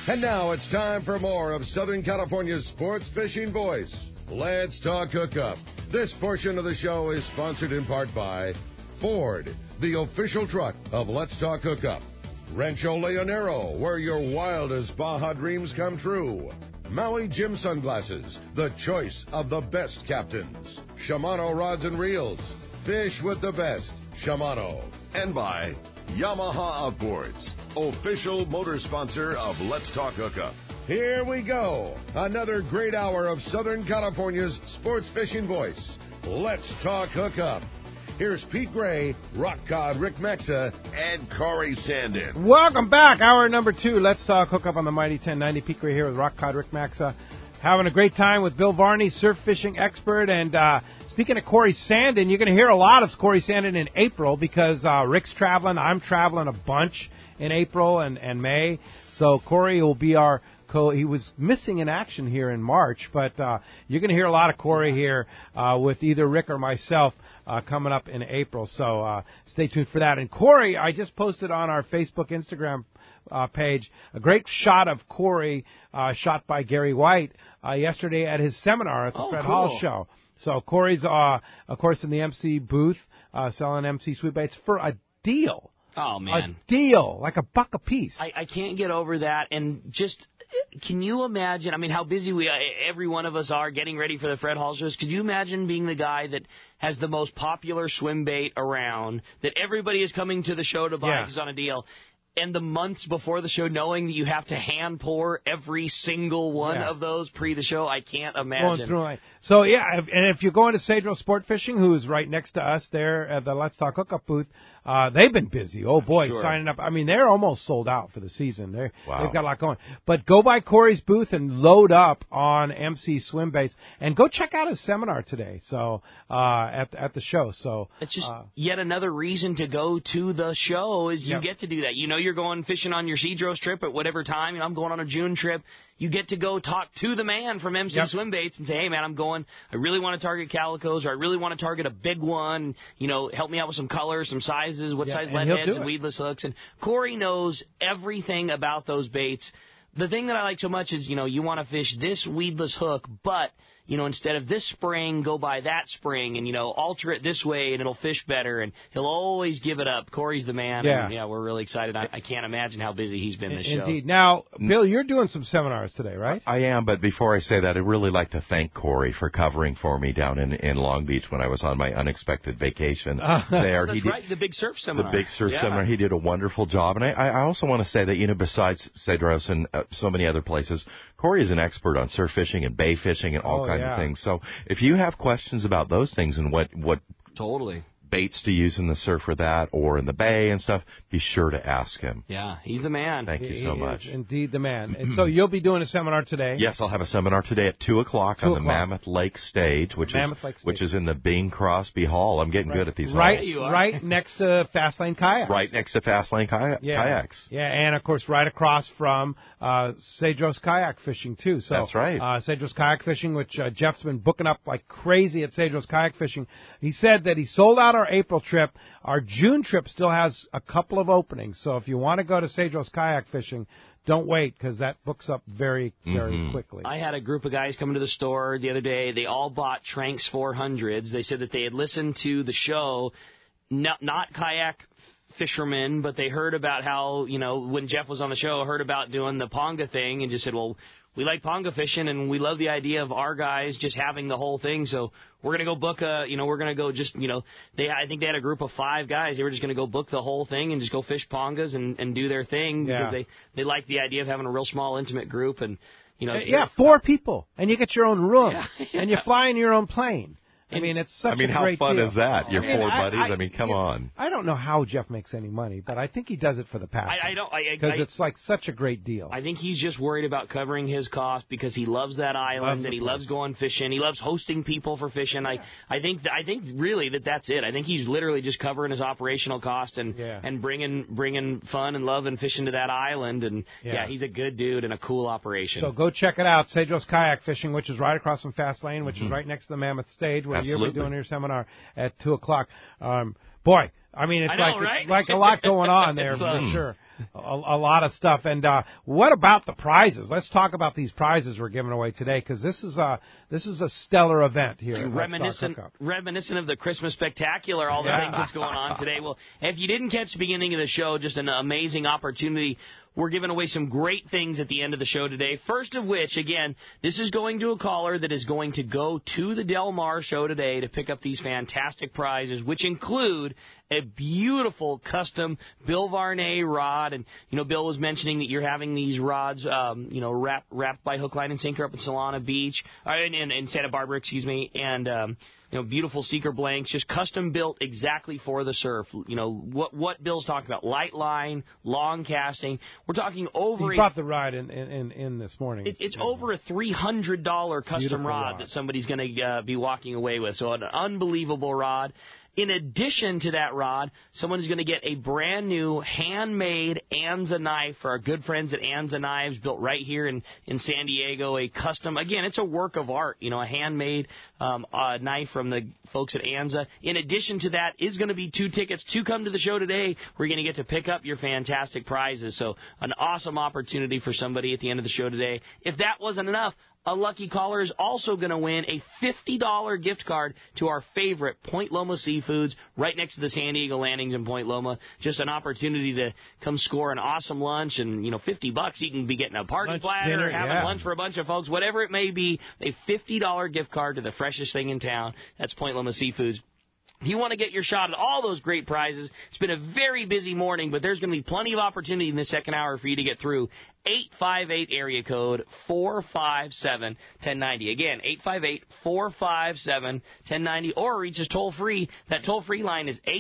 And now it's time for more of Southern California's sports fishing voice. Let's talk hookup. This portion of the show is sponsored in part by Ford, the official truck of Let's Talk Hookup. Rancho Leonero, where your wildest Baja dreams come true. Maui Jim Sunglasses, the choice of the best captains. Shimano Rods and Reels, fish with the best. Shimano. And by Yamaha Outboards, official motor sponsor of Let's Talk Hookup. Here we go. Another great hour of Southern California's sports fishing voice. Let's Talk Hookup. Here's Pete Gray, Rock Cod Rick Mexa, and Corey Sandin. Welcome back. Hour number 2. Let's Talk Hookup on the Mighty 1090. Pete Gray here with Rock Cod Rick Mexa. Having a great time with Bill Varney, surf fishing expert. And speaking of Corey Sandin, you're going to hear a lot of Corey Sandin in April because Rick's traveling. I'm traveling a bunch in April and May. So Corey will be our he was missing in action here in March, but you're going to hear a lot of Corey here with either Rick or myself coming up in April. So stay tuned for that. And Corey, I just posted on our Facebook, Instagram page a great shot of Corey shot by Gary White yesterday at his seminar at the Fred Hall show. So Corey's, of course, in the MC booth selling MC sweet baits for a deal. Oh, man. A deal, like $1 a piece. I can't get over that. And just, can you imagine, I mean, how busy every one of us are getting ready for the Fred Hall shows? Could you imagine being the guy that has the most popular swim bait around, that everybody is coming to the show to buy because it's on a deal, and the months before the show knowing that you have to hand pour every single one of those pre the show? I can't imagine. So, and if you're going to Cedro Sport Fishing, who's right next to us there at the Let's Talk Hookup booth, they've been busy. Oh, boy, signing up. I mean, they're almost sold out for the season. They've got a lot going. But go by Corey's booth and load up on MC swim baits. And go check out his seminar today So at the show. So it's just yet another reason to go to the show is you get to do that. You know you're going fishing on your Cedros trip at whatever time. You know, I'm going on a June trip. You get to go talk to the man from MC Swim Baits and say, hey, man, I'm going. I really want to target calicos, or I really want to target a big one. You know, help me out with some colors, some sizes, what size lead heads and weedless hooks. And Corey knows everything about those baits. The thing that I like so much is, you know, you want to fish this weedless hook, but, you know, instead of this spring, go by that spring and, you know, alter it this way and it'll fish better. And he'll always give it up. Corey's the man. Yeah. And, we're really excited. I can't imagine how busy he's been this show. Indeed. Now, Bill, you're doing some seminars today, right? I am, but before I say that, I'd really like to thank Corey for covering for me down in Long Beach when I was on my unexpected vacation there. That's right, the Big Surf Seminar. The Big Surf Seminar. He did a wonderful job. And I also want to say that, you know, besides Cedros and so many other places, Corey is an expert on surf fishing and bay fishing and all kinds of things. So if you have questions about those things and what baits to use in the surf for that or in the bay and stuff, be sure to ask him. Yeah, he's the man. Thank you so much. He is indeed the man. And so you'll be doing a seminar today? Yes, I'll have a seminar today at 2 o'clock on the Mammoth Lake stage, which is in the Bing Crosby Hall. I'm getting good at these halls. Right next to Fastlane Kayaks. Right next to Fastlane Kayaks. Yeah, and of course right across from Cedros Kayak Fishing too. So that's right. Cedros Kayak Fishing, which Jeff's been booking up like crazy at Cedros Kayak Fishing. He said that he sold out our April trip. Our June trip still has a couple of openings. So if you want to go to Cedros Kayak Fishing, don't wait because that books up very, very quickly. I had a group of guys come to the store the other day. They all bought Tranks 400s. They said that they had listened to the show, not kayak fishermen, but they heard about how, you know, when Jeff was on the show, heard about doing the Ponga thing and just said, well, we like Ponga fishing and we love the idea of our guys just having the whole thing. So we're going to go book we're going to go just, you know, I think they had a group of 5 guys. They were just going to go book the whole thing and just go fish Pongas and do their thing because they like the idea of having a real small, intimate group. And, you know, 4 people and you get your own room and you fly in your own plane. I mean, it's such a great deal. I mean, how fun is that? Your 4 buddies? I mean, come on. I don't know how Jeff makes any money, but I think he does it for the passion. Because it's like such a great deal. I think he's just worried about covering his cost because he loves that island and he loves going fishing. He loves hosting people for fishing. I think really that's it. I think he's literally just covering his operational cost and bringing fun and love and fishing to that island. And he's a good dude and a cool operation. So go check it out, Cedros Kayak Fishing, which is right across from Fastlane, which is right next to the Mammoth Stage, where you'll be doing your seminar at 2 o'clock. Boy, I mean, it's like a lot going on there for sure. a lot of stuff. And what about the prizes? Let's talk about these prizes we're giving away today, because this is a stellar event here. Reminiscent of the Christmas Spectacular, all the things that's going on today. Well, if you didn't catch the beginning of the show, just an amazing opportunity. We're giving away some great things at the end of the show today. First of which, again, this is going to a caller that is going to go to the Del Mar show today to pick up these fantastic prizes, which include a beautiful custom Bill Varney rod. And, Bill was mentioning that you're having these rods, wrapped by hook, line, and sinker up in Solana Beach, in Santa Barbara, and, beautiful seeker blanks, just custom built exactly for the surf. What Bill's talking about: light line, long casting. We're talking over. You brought the rod in this morning. It's over a $300 custom rod that somebody's going to be walking away with. So an unbelievable rod. In addition to that rod, someone is going to get a brand new handmade Anza knife for our good friends at Anza Knives, built right here in San Diego. A custom, again, it's a work of art, a handmade knife from the folks at Anza. In addition to that is going to be 2 tickets to come to the show today. We're going to get to pick up your fantastic prizes. So an awesome opportunity for somebody at the end of the show today. If that wasn't enough, a lucky caller is also going to win a $50 gift card to our favorite Point Loma Seafoods right next to the San Diego Landings in Point Loma. Just an opportunity to come score an awesome lunch, and, $50, you can be getting a party lunch, platter, dinner, having lunch for a bunch of folks, whatever it may be, a $50 gift card to the freshest thing in town. That's Point Loma Seafoods. If you want to get your shot at all those great prizes, it's been a very busy morning, but there's going to be plenty of opportunity in the second hour for you to get through. 858 area code 457-1090. Again, 858-457-1090, or reach us toll free. That toll free line is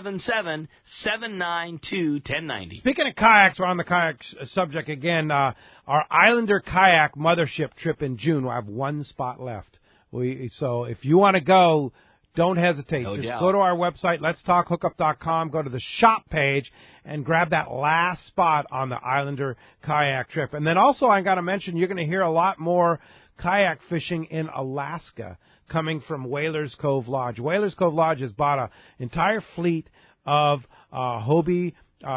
877-792-1090. Speaking of kayaks, we're on the kayak subject again. Our Islander kayak mothership trip in June, we'll have one spot left. So if you want to go, don't hesitate. Just go to our website, letstalkhookup.com, go to the shop page, and grab that last spot on the Islander kayak trip. And then also, I got to mention, you're going to hear a lot more kayak fishing in Alaska coming from Whalers Cove Lodge. Whalers Cove Lodge has bought an entire fleet of Hobie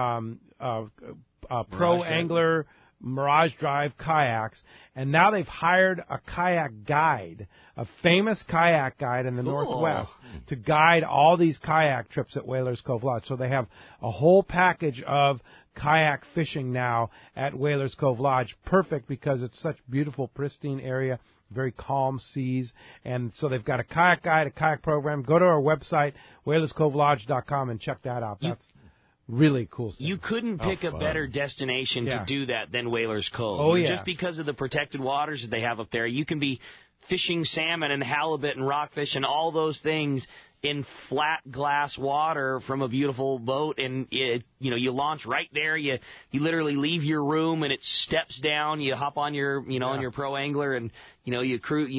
Pro Angler Mirage Drive kayaks, and now they've hired a kayak guide, a famous kayak guide in the Northwest, to guide all these kayak trips at Whalers Cove Lodge. So they have a whole package of kayak fishing now at Whalers Cove Lodge. Perfect, because it's such beautiful, pristine area, very calm seas. And so they've got a kayak guide, a kayak program. Go to our website, whalerscovelodge.com, and check that out. That's really cool stuff. You couldn't pick a better destination to do that than Whalers Cove. Oh, yeah. Just because of the protected waters that they have up there. You can be fishing salmon and halibut and rockfish and all those things in flat glass water from a beautiful boat, and you launch right there. You literally leave your room and it steps down. You hop on your on your Pro Angler, and you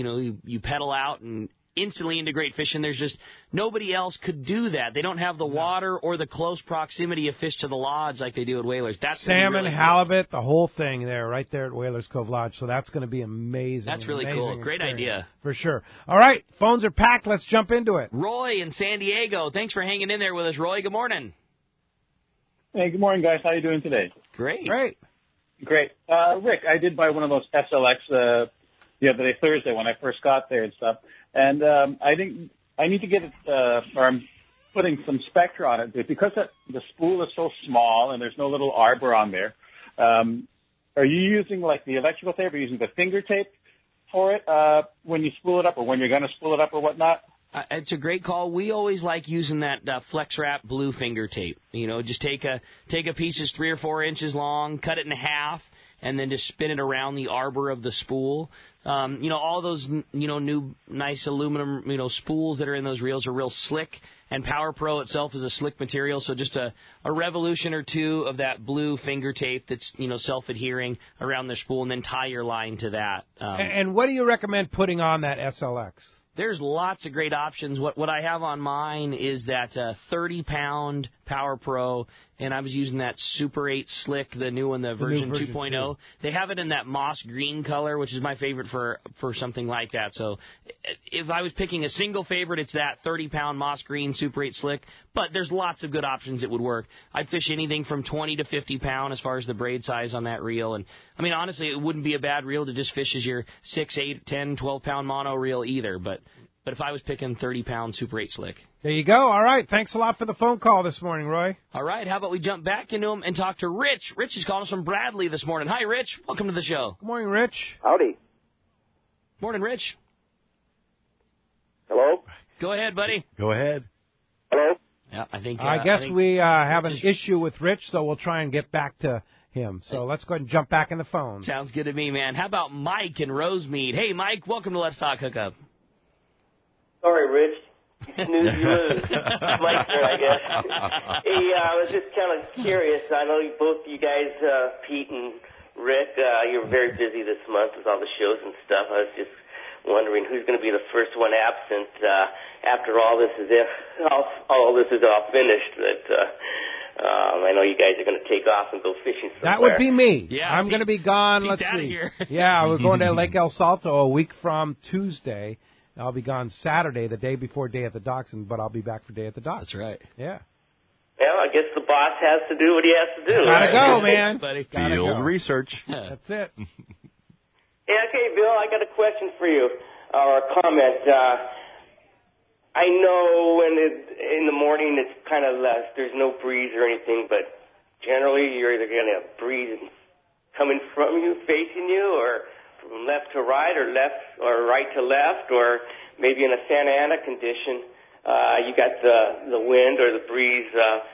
pedal out and instantly into great fishing. There's just nobody else could do that. They don't have the water or the close proximity of fish to the lodge like they do at Whalers. That's salmon, really halibut, the whole thing there, right there at Whalers Cove Lodge. So that's going to be amazing. That's really cool. Great idea. For sure. All right, phones are packed. Let's jump into it. Roy in San Diego. Thanks for hanging in there with us, Roy. Good morning. Hey, good morning, guys. How are you doing today? Great. Great. Rick, I did buy one of those SLX the other day, Thursday, when I first got there and stuff. And I need to get it, or I'm putting some Spectra on it, because the spool is so small and there's no little arbor on there. Are you using like the electrical tape, or using the finger tape for it when you spool it up, or when you're going to spool it up, or whatnot? It's a great call. We always like using that Flex Wrap blue finger tape. Just take a piece that's 3 or 4 inches long, cut it in half, and then just spin it around the arbor of the spool. All those, new nice aluminum, spools that are in those reels are real slick, and Power Pro itself is a slick material, so just a revolution or two of that blue finger tape that's, self-adhering around the spool, and then tie your line to that. And what do you recommend putting on that SLX? There's lots of great options. What I have on mine is that 30-pound Power Pro, and I was using that Super 8 Slick, the new one, the version 2.0. They have it in that moss green color, which is my favorite for something like that. So if I was picking a single favorite, it's that 30-pound moss green Super 8 Slick. But there's lots of good options that would work. I'd fish anything from 20 to 50 pound as far as the braid size on that reel. And I mean, honestly, it wouldn't be a bad reel to just fish as your 6, 8, 10, 12-pound mono reel either. But if I was picking 30-pound Super 8 Slick. There you go. All right. Thanks a lot for the phone call this morning, Roy. All right. How about we jump back into him and talk to Rich? Rich is calling us from Bradley this morning. Hi, Rich. Welcome to the show. Good morning, Rich. Howdy. Morning, Rich. Hello? Go ahead, buddy. Go ahead. Hello? Yeah, I guess we have an issue with Rich, so we'll try and get back to him. So let's go ahead and jump back in the phone. Sounds good to me, man. How about Mike in Rosemead? Hey, Mike. Welcome to Let's Talk Hookup. Sorry, Rich. Snooze, you lose. Mike here, I guess. Hey, I was just kind of curious. I know both you guys, Pete and Rick, you're very busy this month with all the shows and stuff. I was just wondering who's going to be the first one absent after all this is all finished. That I know you guys are going to take off and go fishing somewhere. That would be me. Yeah, I'm going to be gone. Pete's Let's out of see. Here. Yeah, we're going to Lake El Salto a week from Tuesday. I'll be gone Saturday, the day before Day at the Docks, but I'll be back for Day at the Docks. That's right. Yeah. Well, I guess the boss has to do what he has to do. Gotta right? go, man. Buddy. Field research. That's it. Yeah, okay, Bill, I got a question for you, or a comment. I know in the morning it's kind of less, there's no breeze or anything, but generally you're either going to have breeze coming from you, facing you, or from left to right, or right to left, or maybe in a Santa Ana condition, you got the wind or the breeze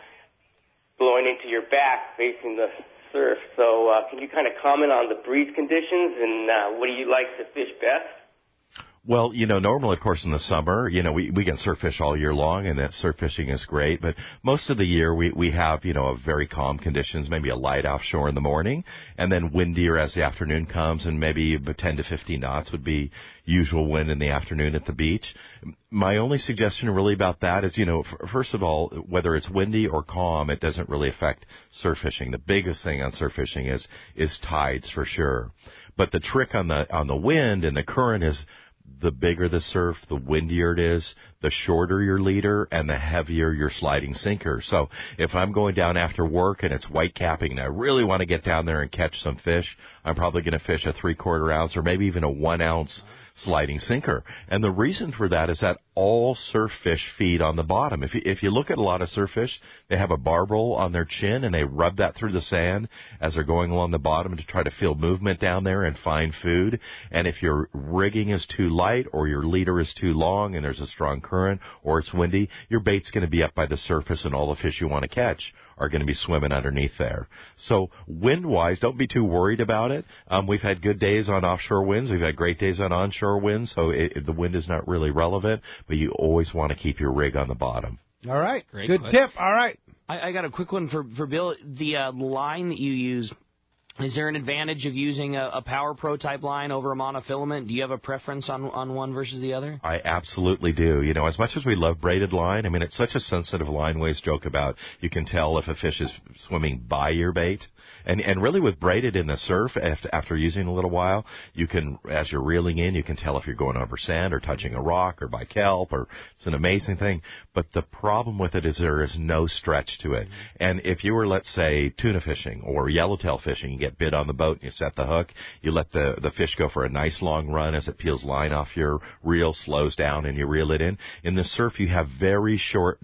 blowing into your back facing the surf. So can you kind of comment on the breeze conditions and what do you like to fish best? Well, normally, of course, in the summer, we can surf fish all year long, and that surf fishing is great. But most of the year, we have, very calm conditions, maybe a light offshore in the morning, and then windier as the afternoon comes, and maybe 10 to 15 knots would be usual wind in the afternoon at the beach. My only suggestion really about that is, first of all, whether it's windy or calm, it doesn't really affect surf fishing. The biggest thing on surf fishing is tides for sure. But the trick on the wind and the current is, the bigger the surf, the windier it is, the shorter your leader, and the heavier your sliding sinker. So if I'm going down after work and it's white capping and I really want to get down there and catch some fish, I'm probably going to fish a 3/4 ounce or maybe even a 1 ounce sliding sinker. And the reason for that is that all surf fish feed on the bottom. If you look at a lot of surf fish, they have a barb roll on their chin and they rub that through the sand as they're going along the bottom to try to feel movement down there and find food. And if your rigging is too light or your leader is too long and there's a strong current or it's windy, your bait's going to be up by the surface and all the fish you want to catch are going to be swimming underneath there. So wind-wise, don't be too worried about it. We've had good days on offshore winds. We've had great days on onshore winds, so the wind is not really relevant, but you always want to keep your rig on the bottom. All right. Great Good tip. All right. I got a quick one for Bill. The line that you use, is there an advantage of using a Power Pro type line over a monofilament? Do you have a preference on one versus the other? I absolutely do. As much as we love braided line, it's such a sensitive line. We always joke about you can tell if a fish is swimming by your bait. And really with braided in the surf, after using a little while, you can, as you're reeling in, you can tell if you're going over sand or touching a rock or by kelp, or it's an amazing thing. But the problem with it is there is no stretch to it. And if you were, let's say, tuna fishing or yellowtail fishing, you get bit on the boat and you set the hook, you let the fish go for a nice long run as it peels line off your reel, slows down, and you reel it in. In the surf, you have very short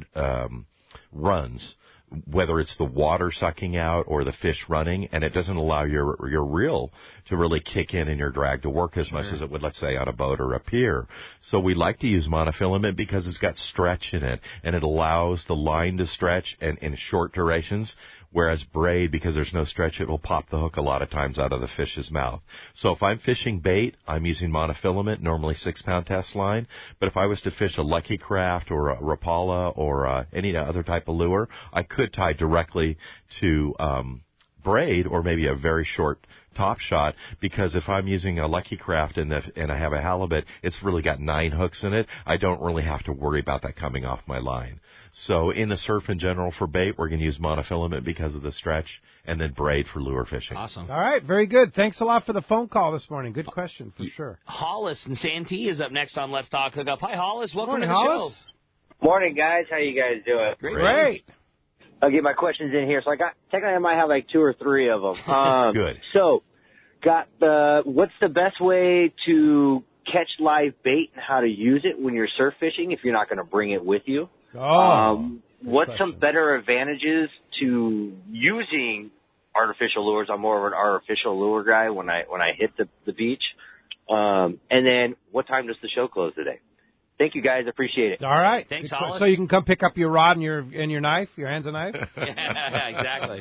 runs, whether it's the water sucking out or the fish running, and it doesn't allow your reel to really kick in and your drag to work as much as it would, let's say, on a boat or a pier. So we like to use monofilament because it's got stretch in it, and it allows the line to stretch and in short durations, whereas braid, because there's no stretch, it will pop the hook a lot of times out of the fish's mouth. So if I'm fishing bait, I'm using monofilament, normally 6-pound test line. But if I was to fish a Lucky Craft or a Rapala or any other type of lure, I could tie directly to braid or maybe a very short Top Shot, because if I'm using a Lucky Craft and I have a halibut, it's really got 9 hooks in it. I don't really have to worry about that coming off my line. So in the surf in general for bait, we're going to use monofilament because of the stretch, and then braid for lure fishing. Awesome. All right, very good. Thanks a lot for the phone call this morning. Good question for sure. Hollis and Santee is up next on Let's Talk Hookup. Hi, Hollis. Welcome Morning, to the Hollis. show. Morning, guys. How you guys doing? Great. I'll get my questions in here. So technically I might have like 2 or 3 of them. Good. So, what's the best way to catch live bait and how to use it when you're surf fishing if you're not going to bring it with you? What's some better advantages to using artificial lures? I'm more of an artificial lure guy when I hit the beach. And then what time does the show close today? Thank you, guys. Appreciate it. All right. Thanks, Hollis. So you can come pick up your rod and your knife, your hands and knife? Yeah, exactly.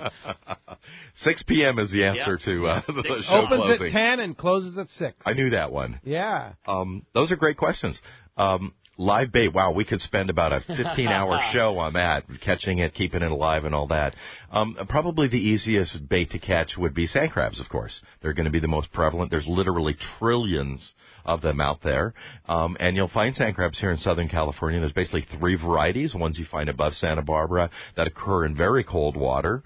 6 p.m. is the answer to the show Opens closing. at 10 and closes at 6. I knew that one. Yeah. Those are great questions. Live bait, wow, we could spend about a 15-hour show on that, catching it, keeping it alive, and all that. Probably the easiest bait to catch would be sand crabs, of course. They're going to be the most prevalent. There's literally trillions of them out there. And you'll find sand crabs here in Southern California. There's basically 3 varieties, ones you find above Santa Barbara that occur in very cold water.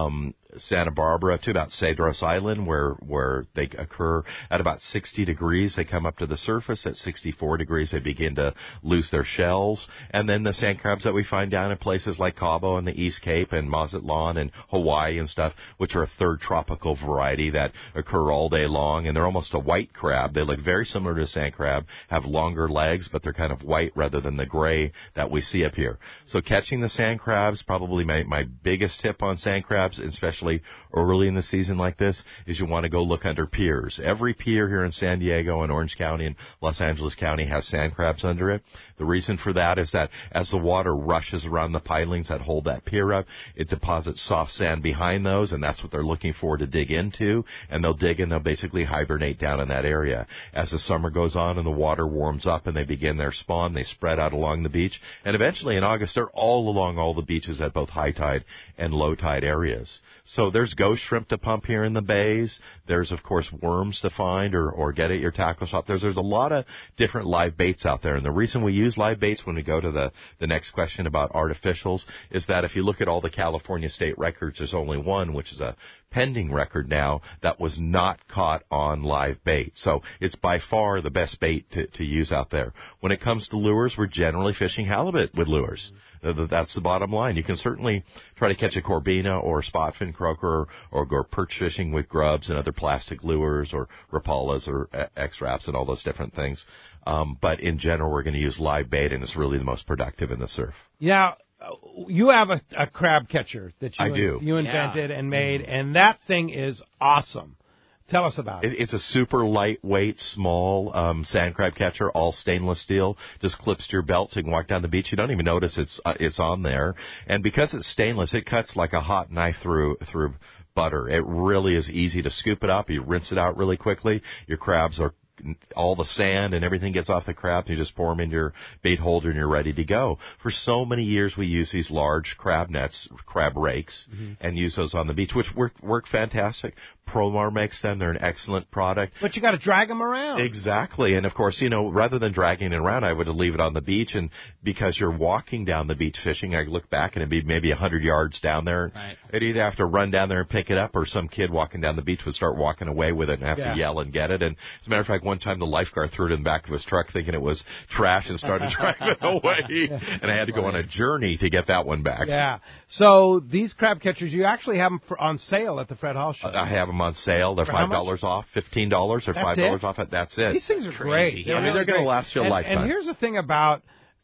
Santa Barbara to about Cedros Island, where they occur at about 60 degrees. They come up to the surface at 64 degrees. They begin to lose their shells. And then the sand crabs that we find down in places like Cabo and the East Cape and Mazatlan and Hawaii and stuff, which are a third tropical variety that occur all day long. And they're almost a white crab. They look very similar to a sand crab, have longer legs, but they're kind of white rather than the gray that we see up here. So catching the sand crabs, probably my biggest tip on sand crabs, especially early in the season like this, is you want to go look under piers. Every pier here in San Diego and Orange County and Los Angeles County has sand crabs under it. The reason for that is that as the water rushes around the pilings that hold that pier up, it deposits soft sand behind those, and that's what they're looking for to dig into, and they'll dig and they'll basically hibernate down in that area. As the summer goes on and the water warms up and they begin their spawn, they spread out along the beach, and eventually in August they're all along all the beaches at both high tide and low tide areas. So there's ghost shrimp to pump here in the bays. There's, of course, worms to find or get at your tackle shop. There's a lot of different live baits out there. And the reason we use live baits when we go to the next question about artificials is that if you look at all the California state records, there's only one, which is a pending record now, that was not caught on live bait. So it's by far the best bait to use out there. When it comes to lures, we're generally fishing halibut with lures. That's the bottom line. You can certainly try to catch a corbina or a spotfin croaker or go perch fishing with grubs and other plastic lures or rapalas or X-Wraps and all those different things. But in general, we're going to use live bait, and it's really the most productive in the surf. Yeah. You have a crab catcher that you invented and made, and that thing is awesome. Tell us about it. It's a super lightweight, small sand crab catcher, all stainless steel. Just clips to your belt so you can walk down the beach. You don't even notice it's on there. And because it's stainless, it cuts like a hot knife through butter. It really is easy to scoop it up. You rinse it out really quickly. Your crabs are all the sand and everything gets off the crab. You just pour them in your bait holder and you're ready to go. For so many years, we use these large crab nets, crab rakes, and use those on the beach, which work fantastic. Promar makes them. They're an excellent product. But you got to drag them around. Exactly. And, of course, rather than dragging it around, I would leave it on the beach. And because you're walking down the beach fishing, I look back and it'd be maybe 100 yards down there. Right. I'd either have to run down there and pick it up, or some kid walking down the beach would start walking away with it and have to yell and get it. And as a matter of fact, one time the lifeguard threw it in the back of his truck thinking it was trash and started driving it away. And I had to go on a journey to get that one back. Yeah. So these crab catchers, you actually have them on sale at the Fred Hall Show. I have them on sale. They're $5 off, $15 or $5 off. That's it. These things are great. They're going to last you a lifetime. And here's the thing about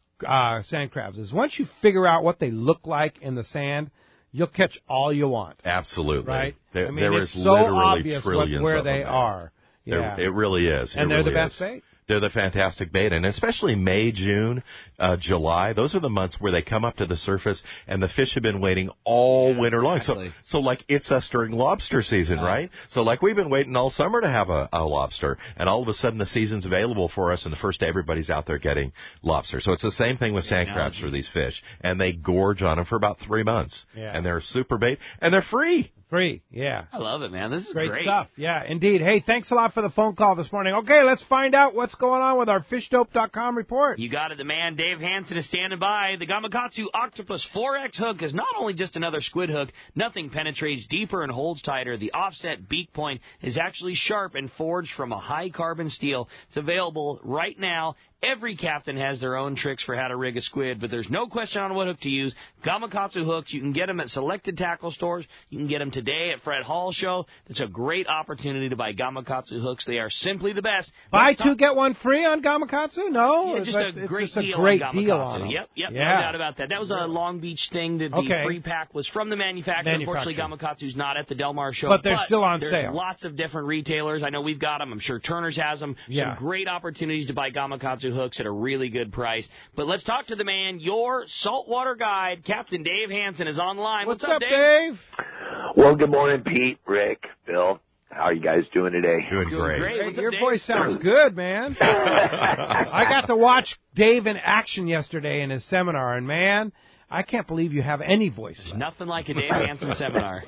sand crabs is once you figure out what they look like in the sand, you'll catch all you want. Absolutely. Right? There it's is so literally obvious trillions where of they them are. Yeah. It really is. And they're the best bait. They're the fantastic bait, and especially May, June, July. Those are the months where they come up to the surface, and the fish have been waiting all winter long. Exactly. So like it's us during lobster season, right? So like we've been waiting all summer to have a lobster, and all of a sudden the season's available for us, and the first day everybody's out there getting lobster. So it's the same thing with sand crabs for these fish, and they gorge on them for about 3 months, and they're super bait, and they're free. Free, yeah. I love it, man. This is great great stuff. Yeah, indeed. Hey, thanks a lot for the phone call this morning. Okay, let's find out what's going on with our fishdope.com report. You got it. The man, Dave Hansen, is standing by. The Gamakatsu Octopus 4X hook is not only just another squid hook. Nothing penetrates deeper and holds tighter. The offset beak point is actually sharp and forged from a high-carbon steel. It's available right now. Every captain has their own tricks for how to rig a squid, but there's no question on what hook to use. Gamakatsu hooks, you can get them at selected tackle stores. You can get them today at Fred Hall Show. It's a great opportunity to buy Gamakatsu hooks. They are simply the best. Buy two, get one free on Gamakatsu? No. Yeah, just a great deal on them. Yep, yeah. No doubt about that. That was a Long Beach thing. That the free pack was from the manufacturer. Unfortunately, Gamakatsu's not at the Del Mar Show. But they're still on sale. There's lots of different retailers. I know we've got them. I'm sure Turner's has them. Yeah. Some great opportunities to buy Gamakatsu hooks at a really good price. But let's talk to the man, your saltwater guide, Captain Dave Hansen, is on the line. What's up, Dave? Well, good morning, Pete, Rick, Bill. How are you guys doing today? Doing great. Your voice sounds good, man. I got to watch Dave in action yesterday in his seminar, and, man, I can't believe you have any voice. There's nothing like a Dave Hansen seminar.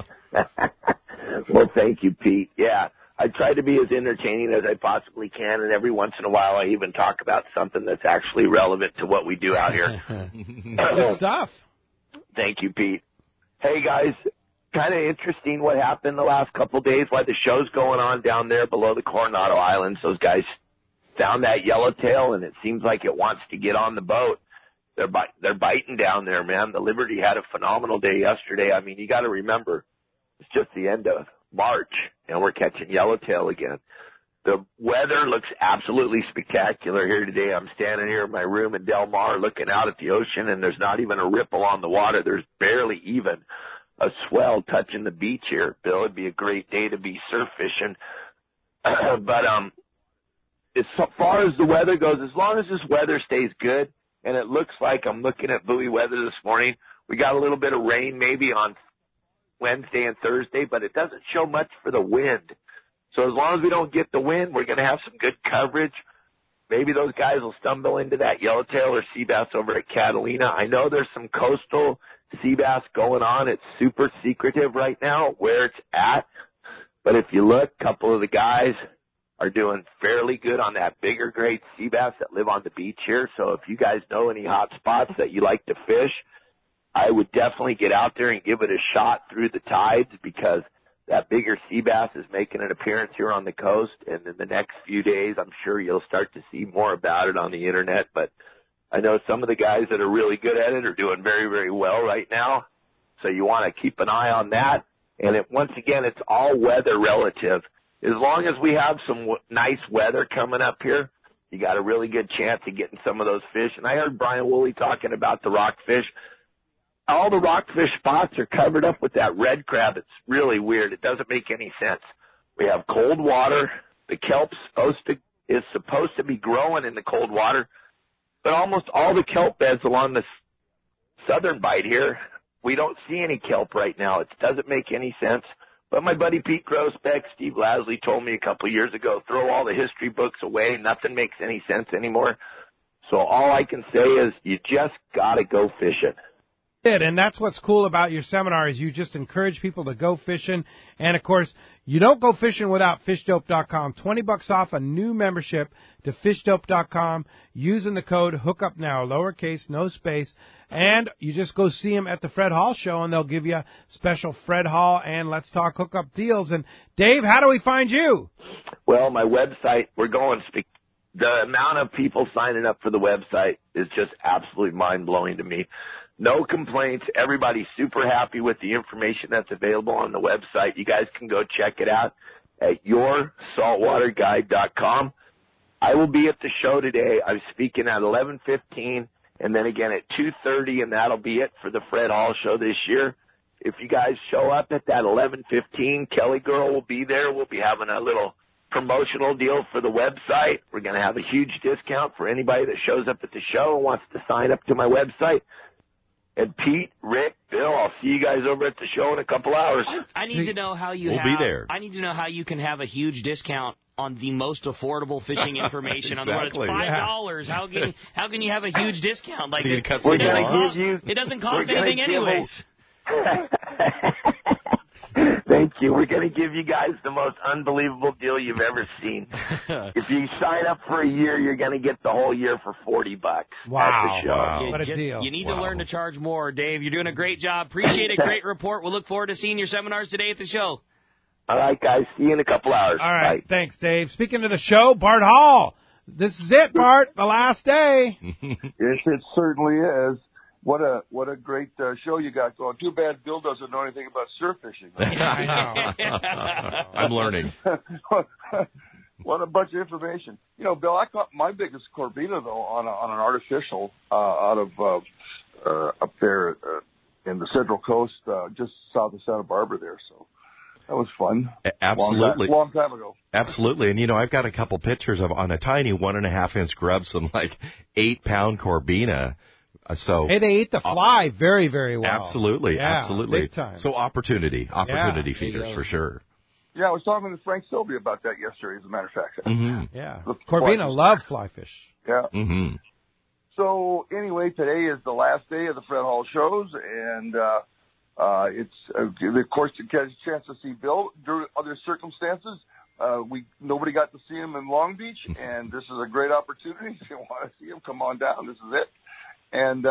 Well, thank you, Pete. Yeah. I try to be as entertaining as I possibly can, and every once in a while I even talk about something that's actually relevant to what we do out here. Good stuff. Thank you, Pete. Hey, guys, kind of interesting what happened the last couple of days while the show's going on down there below the Coronado Islands. Those guys found that yellowtail, and it seems like it wants to get on the boat. They're biting down there, man. The Liberty had a phenomenal day yesterday. I mean, you got to remember, it's just the end of March, and we're catching yellowtail again. The weather looks absolutely spectacular here today. I'm standing here in my room in Del Mar looking out at the ocean, and there's not even a ripple on the water. There's barely even a swell touching the beach here. Bill, it'd be a great day to be surf fishing. But as far as the weather goes, as long as this weather stays good, and it looks like, I'm looking at buoy weather this morning, we got a little bit of rain maybe on Wednesday and Thursday, but it doesn't show much for the wind. So as long as we don't get the wind, we're going to have some good coverage. Maybe those guys will stumble into that yellowtail or sea bass over at Catalina. I know there's some coastal sea bass going on. It's super secretive right now where it's at. But if you look, a couple of the guys are doing fairly good on that bigger grade sea bass that live on the beach here. So if you guys know any hot spots that you like to fish, I would definitely get out there and give it a shot through the tides, because that bigger sea bass is making an appearance here on the coast. And in the next few days, I'm sure you'll start to see more about it on the internet. But I know some of the guys that are really good at it are doing very, very well right now. So you want to keep an eye on that. And once again, it's all weather relative. As long as we have some nice weather coming up here, you got a really good chance of getting some of those fish. And I heard Brian Woolley talking about the rockfish. All the rockfish spots are covered up with that red crab. It's really weird. It doesn't make any sense. We have cold water. The kelp is supposed to be growing in the cold water, but almost all the kelp beds along the southern bight here, we don't see any kelp right now. It doesn't make any sense. But my buddy Pete Grosbeck, Steve Lasley, told me a couple of years ago, throw all the history books away. Nothing makes any sense anymore. So all I can say is you just got to go fishing. And that's what's cool about your seminar is you just encourage people to go fishing. And, of course, you don't go fishing without FishDope.com. $20 off a new membership to FishDope.com using the code HOOKUPNOW, lowercase, no space. And you just go see them at the Fred Hall Show, and they'll give you special Fred Hall and Let's Talk Hookup deals. And, Dave, how do we find you? Well, my website, the amount of people signing up for the website is just absolutely mind-blowing to me. No complaints. Everybody's super happy with the information that's available on the website. You guys can go check it out at yoursaltwaterguide.com. I will be at the show today. I'm speaking at 11:15 and then again at 2:30, and that'll be it for the Fred Hall Show this year. If you guys show up at that 11:15, Kelly Girl will be there. We'll be having a little promotional deal for the website. We're going to have a huge discount for anybody that shows up at the show and wants to sign up to my website. And Pete, Rick, Bill, I'll see you guys over at the show in a couple hours. I need to know how you We'll be there. I need to know how you can have a huge discount on the most affordable fishing information. Exactly. On the $5. Yeah. How can you have a huge discount? Like it doesn't cost anything anyways. Thank you. We're going to give you guys the most unbelievable deal you've ever seen. If you sign up for a year, you're going to get the whole year for $40 Wow. at the show. Wow. What a deal. You need to learn to charge more, Dave. You're doing a great job. Appreciate it. Great report. We'll look forward to seeing your seminars today at the show. All right, guys. See you in a couple hours. All right. Bye. Thanks, Dave. Speaking of the show, Bart Hall. This is it, Bart. The last day. Yes, it certainly is. What a great show you got going. Too bad Bill doesn't know anything about surf fishing. I know. I'm learning. What a bunch of information. You know, Bill, I caught my biggest corbina, though, on an artificial out of up there in the Central Coast, just south of Santa Barbara there. So that was fun. Absolutely. Long time ago. Absolutely. And, I've got a couple pictures of on a tiny 1.5-inch grub, some 8-pound corbina. So hey, they eat the fly very, very well. Absolutely, yeah, absolutely. Big time. So opportunity feeders for sure. Yeah, I was talking to Frank Sylvia about that yesterday, as a matter of fact. Mm-hmm. Yeah, corbina love fly fish. Yeah. Mm-hmm. So anyway, today is the last day of the Fred Hall shows, and it's of course to get a chance to see Bill during other circumstances. Nobody got to see him in Long Beach, and this is a great opportunity. If you want to see him, come on down. This is it. And,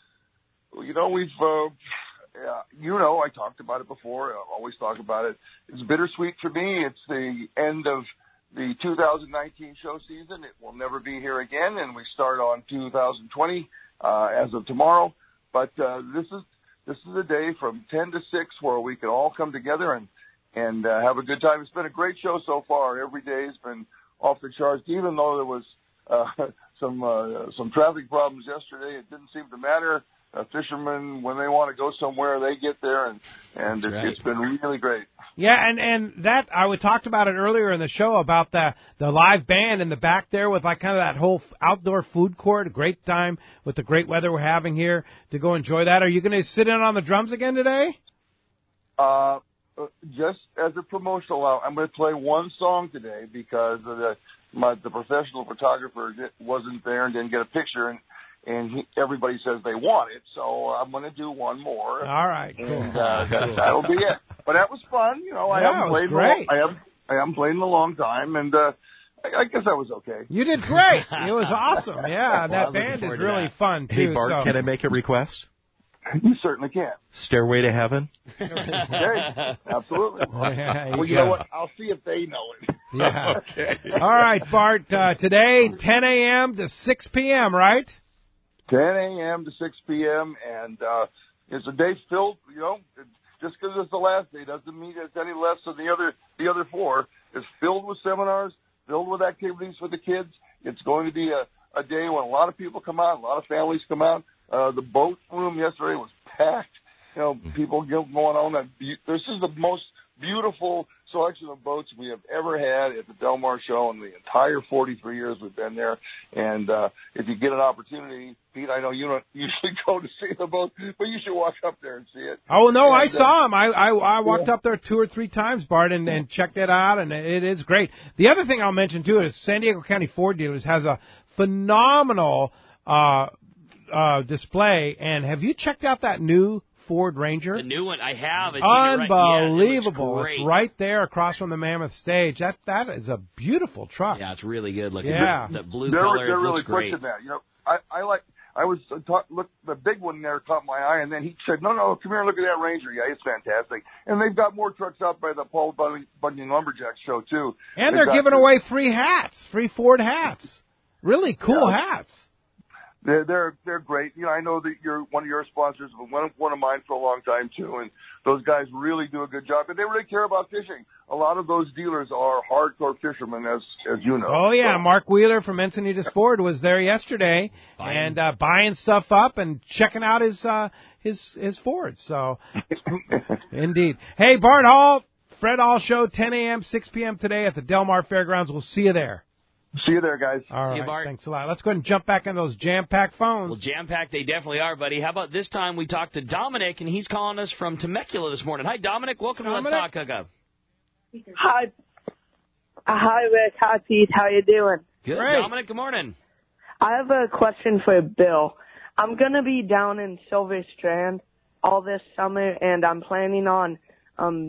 I talked about it before. I always talk about it. It's bittersweet for me. It's the end of the 2019 show season. It will never be here again, and we start on 2020 as of tomorrow. But this is a day from 10 to 6 where we can all come together and have a good time. It's been a great show so far. Every day has been off the charts, even though there was some traffic problems yesterday. It didn't seem to matter. Fishermen, when they want to go somewhere, they get there, and it's been really great. Yeah, and that we talked about it earlier in the show about the live band in the back there with kind of that whole outdoor food court. A great time with the great weather we're having here to go enjoy that. Are you going to sit in on the drums again today? Just as a promotional, I'm going to play one song today because of the professional photographer wasn't there and didn't get a picture, and everybody says they want it, so I'm going to do one more. All right, cool. And that'll be it. But that was fun. I haven't played in a long time, and I guess I was okay. You did great. It was awesome. Yeah, that band is really fun too. Hey, Bart, can I make a request? You certainly can. Stairway to Heaven? Okay, absolutely. Yeah, you know what? I'll see if they know it. Yeah. Okay. All right, Bart, today, 10 a.m. to 6 p.m., right? 10 a.m. to 6 p.m., and it's a day filled, just because it's the last day doesn't mean it's any less than the other 4. It's filled with seminars, filled with activities for the kids. It's going to be a day when a lot of people come out, a lot of families come out. The boat room yesterday was packed. People going on. This is the most beautiful selection of boats we have ever had at the Del Mar show in the entire 43 years we've been there. And if you get an opportunity, Pete, I know you don't usually go to see the boat, but you should walk up there and see it. Oh, no, I saw them. I walked up there 2 or 3 times, Bart, and checked it out, and it is great. The other thing I'll mention, too, is San Diego County Ford Dealers has a phenomenal display. And have you checked out that new Ford Ranger? The new one, I have. It's unbelievable. Right. It's right there across from the Mammoth stage. That is a beautiful truck. Yeah, it's really good looking. Yeah. The blue color they're looks really great. pushing that. The big one there caught my eye, and then he said, no, come here and look at that Ranger. Yeah, it's fantastic. And they've got more trucks out by the Paul Bunyan Lumberjack show, too. And they're giving away free hats, free Ford hats. Really cool hats. They're great. I know that you're one of your sponsors, but one of mine for a long time too. And those guys really do a good job, and they really care about fishing. A lot of those dealers are hardcore fishermen, as you know. Oh yeah, so. Mark Wheeler from Encinitas Ford was there yesterday and buying stuff up and checking out his Ford. So, indeed. Hey, Bart Hall, Fred Hall Show, 10 a.m., 6 p.m. today at the Del Mar Fairgrounds. We'll see you there. See you there, guys. All right, See you, Bart. Thanks a lot. Let's go ahead and jump back on those jam-packed phones. Well, jam-packed they definitely are, buddy. How about this time we talked to Dominic, and he's calling us from Temecula this morning. Hi, Dominic. Welcome to Let's Talk Hookup. Hi, Rick. Hi, Pete. How you doing? Good. Great. Dominic, good morning. I have a question for Bill. I'm going to be down in Silver Strand all this summer, and I'm planning on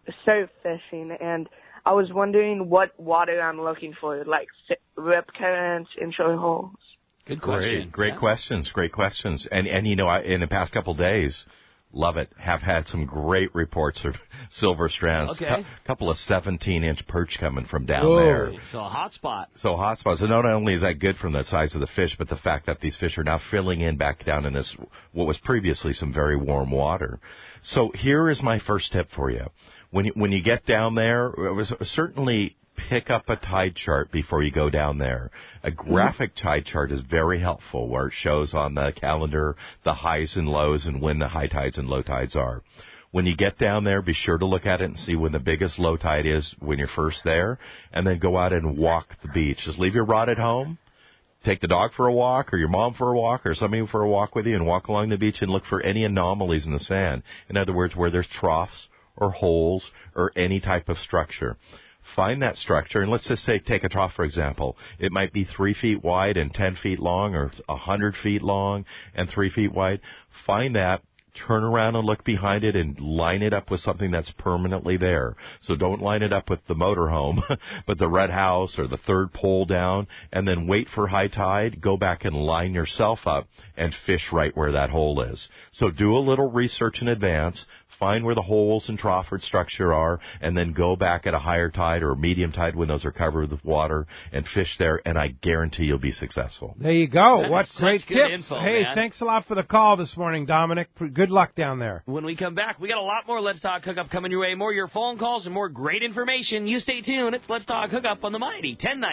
surf fishing, and I was wondering what water I'm looking for, like rip currents, intro holes. Good question. Great questions. And in the past couple of days, love it. Have had some great reports of silver strands. Okay. Couple of 17-inch perch coming from down there. So a hot spot. So hot spots. And not only is that good from the size of the fish, but the fact that these fish are now filling in back down in this, what was previously some very warm water. So here is my first tip for you. When you get down there, certainly pick up a tide chart before you go down there. A graphic tide chart is very helpful, where it shows on the calendar the highs and lows and when the high tides and low tides are. When you get down there, be sure to look at it and see when the biggest low tide is when you're first there, and then go out and walk the beach. Just leave your rod at home. Take the dog for a walk, or your mom for a walk, or somebody for a walk with you, and walk along the beach and look for any anomalies in the sand. In other words, where there's troughs or holes or any type of structure. Find that structure, and let's just say, take a trough, for example. It might be 3 feet wide and 10 feet long, or 100 feet long and 3 feet wide. Find that, turn around and look behind it, and line it up with something that's permanently there. So don't line it up with the motorhome, but the red house or the third pole down, and then wait for high tide, go back and line yourself up and fish right where that hole is. So do a little research in advance. Find where the holes and trough structure are, and then go back at a higher tide or medium tide when those are covered with water and fish there, and I guarantee you'll be successful. There you go. That What is great such good tips. info, Hey, man. thanks a lot for the call this morning, Dominic. Good luck down there. When we come back, we got a lot more Let's Talk Hookup coming your way. More of your phone calls and more great information. You stay tuned. It's Let's Talk Hookup on the Mighty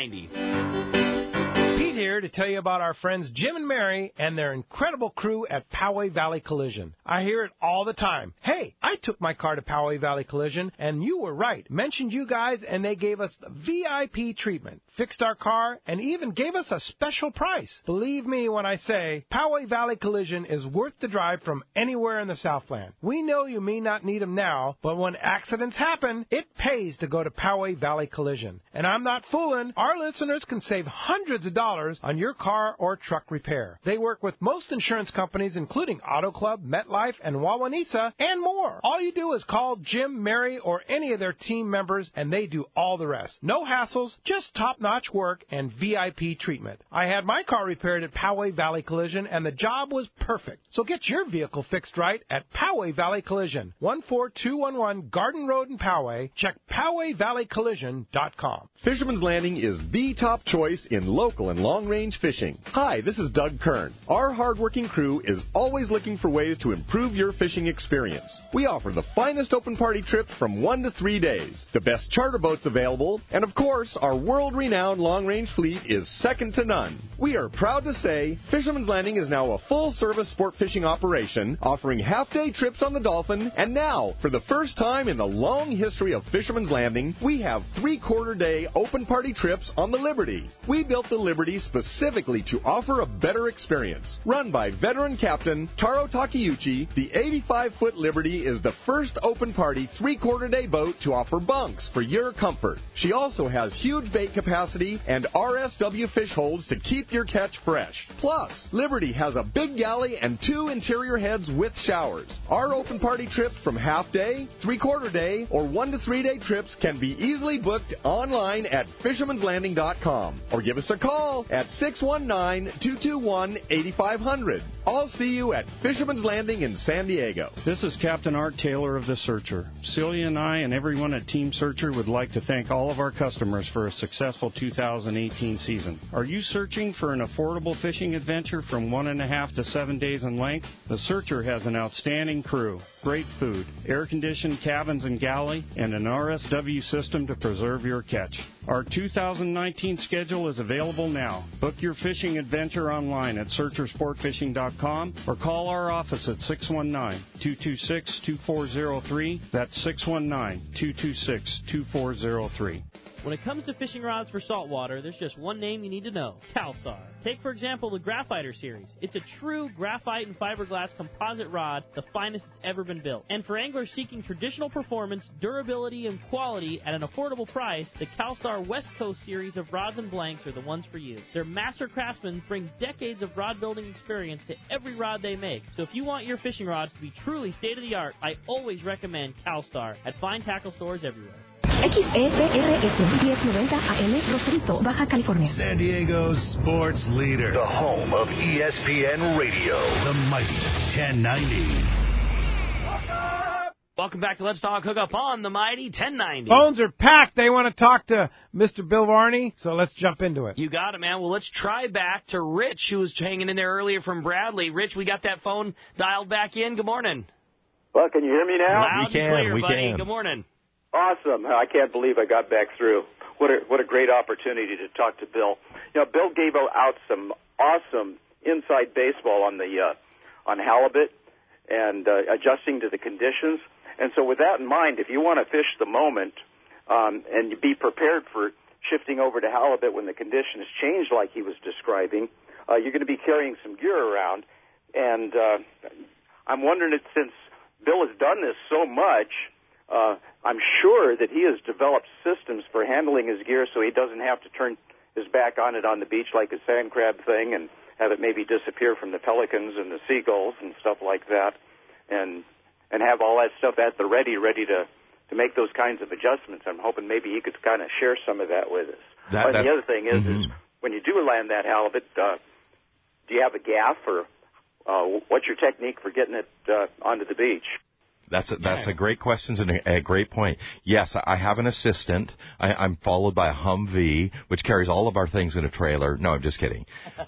1090. Pete here to tell you about our friends Jim and Mary and their incredible crew at Poway Valley Collision. I hear it all the time. Hey, I took my car to Poway Valley Collision, and you were right. Mentioned you guys, and they gave us the VIP treatment. Fixed our car, and even gave us a special price. Believe me when I say Poway Valley Collision is worth the drive from anywhere in the Southland. We know you may not need them now, but when accidents happen, it pays to go to Poway Valley Collision. And I'm not fooling. Our listeners can save hundreds of dollars on your car or truck repair. They work with most insurance companies, including Auto Club, MetLife, and Wawanesa, and more. All you do is call Jim, Mary, or any of their team members, and they do all the rest. No hassles, just top-notch work and VIP treatment. I had my car repaired at Poway Valley Collision, and the job was perfect. So get your vehicle fixed right at Poway Valley Collision, 14211 Garden Road in Poway. Check PowayValleyCollision.com. Fisherman's Landing is the top choice in local and long-range fishing. Hi, this is Doug Kern. Our hardworking crew is always looking for ways to improve your fishing experience. We offer the finest open party trips from 1 to 3 days, the best charter boats available, and of course, our world-renowned long-range fleet is second to none. We are proud to say Fisherman's Landing is now a full-service sport fishing operation, offering half-day trips on the Dolphin, and now, for the first time in the long history of Fisherman's Landing, we have 3/4-day open party trips on the Liberty. We built the Liberty specifically to offer a better experience. Run by veteran captain Taro Takeuchi, the 85-foot Liberty is the first open party 3/4-day boat to offer bunks for your comfort. She also has huge bait capacity and RSW fish holds to keep your catch fresh. Plus, Liberty has a big galley and 2 interior heads with showers. Our open party trips from half-day, 3/4-day, or 1 to 3 day trips can be easily booked online at fishermanslanding.com or give us a call at 619-221-8500. I'll see you at Fisherman's Landing in San Diego. This is Captain Art Taylor of The Searcher. Celia and I and everyone at Team Searcher would like to thank all of our customers for a successful 2018 season. Are you searching for an affordable fishing adventure from 1.5 to 7 days in length? The Searcher has an outstanding crew, great food, air-conditioned cabins and galley, and an RSW system to preserve your catch. Our 2019 schedule is available now. Book your fishing adventure online at searchersportfishing.com or call our office at 619-226-2403. That's 619-226-2403. When it comes to fishing rods for saltwater, there's just one name you need to know, CalStar. Take, for example, the Graphiter series. It's a true graphite and fiberglass composite rod, the finest it's ever been built. And for anglers seeking traditional performance, durability, and quality at an affordable price, the CalStar West Coast series of rods and blanks are the ones for you. Their master craftsmen bring decades of rod building experience to every rod they make. So if you want your fishing rods to be truly state-of-the-art, I always recommend CalStar at fine tackle stores everywhere. XEPRS 1090 AM, Rosarito, Baja California. San Diego's sports leader. The home of ESPN Radio. The mighty 1090. Welcome back to Let's Talk Hookup on the mighty 1090. Phones are packed. They want to talk to Mr. Bill Varney, so let's jump into it. You got it, man. Well, let's try back to Rich, who was hanging in there earlier from Bradley. Rich, we got that phone dialed back in. Good morning. Well, can you hear me now? Loud and clear, buddy. Good morning. Awesome. I can't believe I got back through. What a great opportunity to talk to Bill. You know, Bill gave out some awesome inside baseball on halibut and adjusting to the conditions. And so with that in mind, if you want to fish the moment and you be prepared for shifting over to halibut when the conditions change like he was describing, you're going to be carrying some gear around. And I'm wondering, since Bill has done this so much, I'm sure that he has developed systems for handling his gear so he doesn't have to turn his back on it on the beach like a sand crab thing and have it maybe disappear from the pelicans and the seagulls and stuff like that, and have all that stuff at the ready to make those kinds of adjustments. I'm hoping maybe he could kind of share some of that with us. And the other thing is when you do land that halibut, do you have a gaff, or what's your technique for getting it onto the beach? That's a great question and a great point. Yes, I have an assistant. I'm followed by a Humvee, which carries all of our things in a trailer. No, I'm just kidding.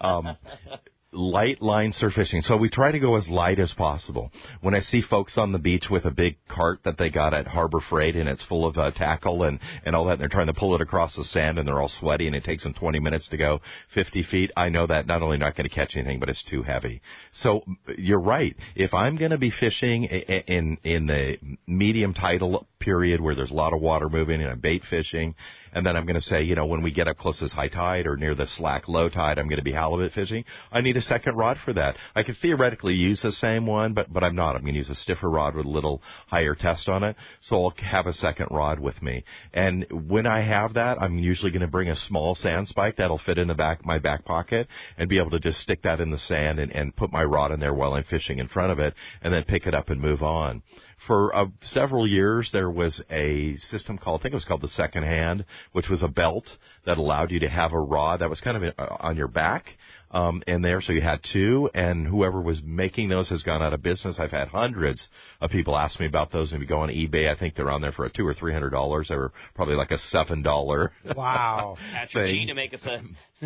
Light line surf fishing. So we try to go as light as possible. When I see folks on the beach with a big cart that they got at Harbor Freight and it's full of tackle and all that, and they're trying to pull it across the sand and they're all sweaty and it takes them 20 minutes to go 50 feet, I know that not only not going to catch anything, but it's too heavy. So you're right. If I'm going to be fishing in the medium tidal period where there's a lot of water moving and I'm bait fishing, and then I'm going to say, when we get up close to high tide or near the slack low tide, I'm going to be halibut fishing, I need a second rod for that. I could theoretically use the same one, but I'm not. I'm going to use a stiffer rod with a little higher test on it, so I'll have a second rod with me. And when I have that, I'm usually going to bring a small sand spike that'll fit in my back pocket and be able to just stick that in the sand and put my rod in there while I'm fishing in front of it and then pick it up and move on. For several years, there was a system I think it was called the Second Hand, which was a belt that allowed you to have a rod that was kind of on your back in there, so you had two, and whoever was making those has gone out of business. I've had hundreds of people ask me about those, and if you go on eBay, I think they're on there for $200 or $300. They were probably like a $7. Wow. That's your G to make us a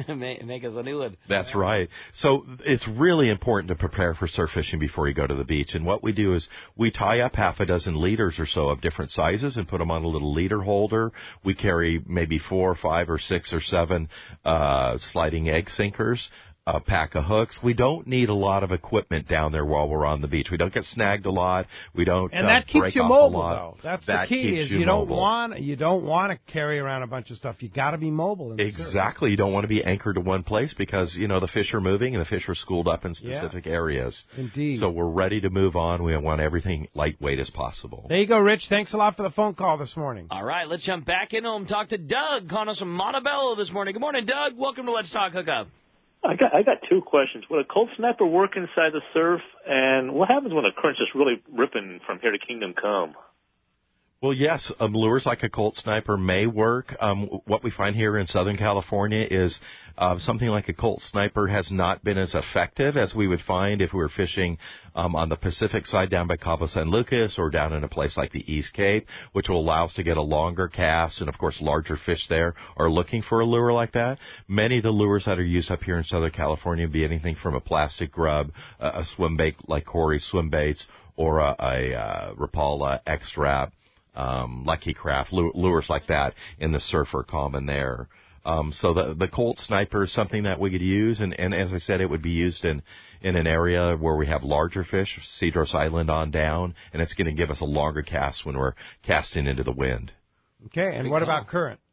new one. That's right. So it's really important to prepare for surf fishing before you go to the beach. And what we do is we tie up half a dozen leaders or so of different sizes and put them on a little leader holder. We carry maybe 4 or 5 or 6 or 7 sliding egg sinkers, a pack of hooks. We don't need a lot of equipment down there while we're on the beach. We don't get snagged a lot. We don't and that keeps break you off mobile, a lot. though. That's the key. Is you don't want to carry around a bunch of stuff. You got to be mobile. Exactly. You don't want to be anchored to one place because the fish are moving and the fish are schooled up in specific areas. Indeed. So we're ready to move on. We want everything lightweight as possible. There you go, Rich. Thanks a lot for the phone call this morning. All right, let's jump back into him. Talk to Doug, calling us from Montebello this morning. Good morning, Doug. Welcome to Let's Talk Hookup. I got 2 questions. Would a Colt Sniper work inside the surf? And what happens when the current's just really ripping from here to Kingdom Come? Well, yes, lures like a Colt Sniper may work. What we find here in Southern California is something like a Colt Sniper has not been as effective as we would find if we were fishing on the Pacific side down by Cabo San Lucas or down in a place like the East Cape, which will allow us to get a longer cast and, of course, larger fish there are looking for a lure like that. Many of the lures that are used up here in Southern California would be anything from a plastic grub, a swim bait like Corey swim baits, or a Rapala X-Wrap. Lucky Craft, lures like that in the surf are common there. So the Colt Sniper is something that we could use, and as I said, it would be used in an area where we have larger fish, Cedros Island on down, and it's going to give us a longer cast when we're casting into the wind. Okay, and what about current?